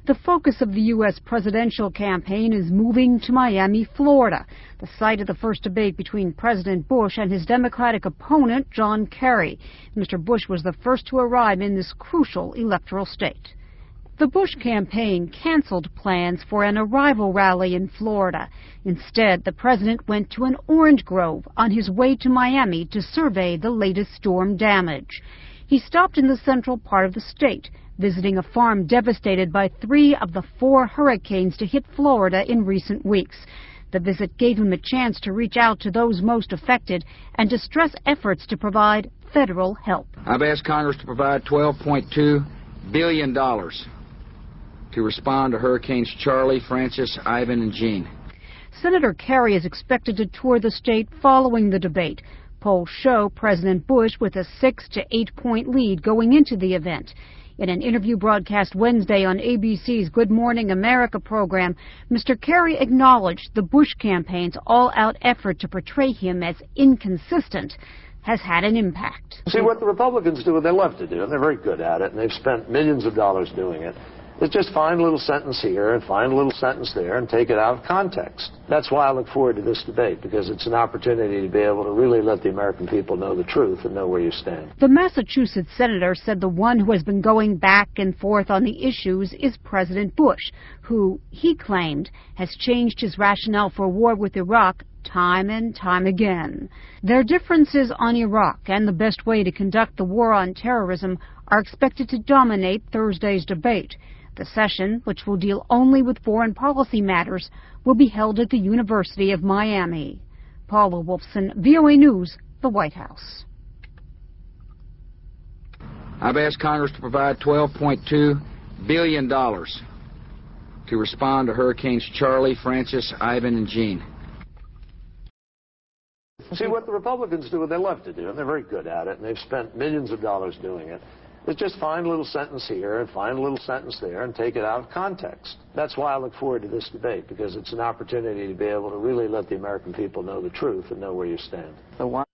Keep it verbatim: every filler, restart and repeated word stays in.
The focus of the U S presidential campaign is moving to Miami, Florida, the site of the first debate between President Bush and his Democratic opponent, John Kerry. Mister Bush was the first to arrive in this crucial electoral state. The Bush campaign canceled plans for an arrival rally in Florida. Instead, the president went to an orange grove on his way to Miami to survey the latest storm damage. He stopped in the central part of the state, visiting a farm devastated by three of the four hurricanes to hit Florida in recent weeks. The visit gave him a chance to reach out to those most affected and to stress efforts to provide federal help. I've asked Congress to provide twelve point two billion dollars to respond to Hurricanes Charlie, Francis, Ivan, and Jean. Senator Kerry is expected to tour the state following the debate. Polls show President Bush with a six to eight point lead going into the event. In an interview broadcast Wednesday on A B C's Good Morning America program, Mister Kerry acknowledged the Bush campaign's all-out effort to portray him as inconsistent has had an impact. See, what the Republicans do, what they love to do, and they're very good at it, and they've spent millions of dollars doing it, is just find a little sentence here and find a little sentence there and take it out of context. That's why I look forward to this debate, because it's an opportunity to be able to really let the American people know the truth and know where you stand. The Massachusetts senator said the one who has been going back and forth on the issues is President Bush, who, he claimed, has changed his rationale for war with Iraq time and time again. Their differences on Iraq and the best way to conduct the war on terrorism are expected to dominate Thursday's debate. The session, which will deal only with foreign policy matters, will be held at the University of Miami. Paula Wolfson, V O A News, the White House. I've asked Congress to provide twelve point two billion dollars to respond to Hurricanes Charlie, Francis, Ivan, and Jean. See, what the Republicans do, what they love to do, and they're very good at it, and they've spent millions of dollars doing it, is just find a little sentence here and find a little sentence there and take it out of context. That's why I look forward to this debate, because it's an opportunity to be able to really let the American people know the truth and know where you stand.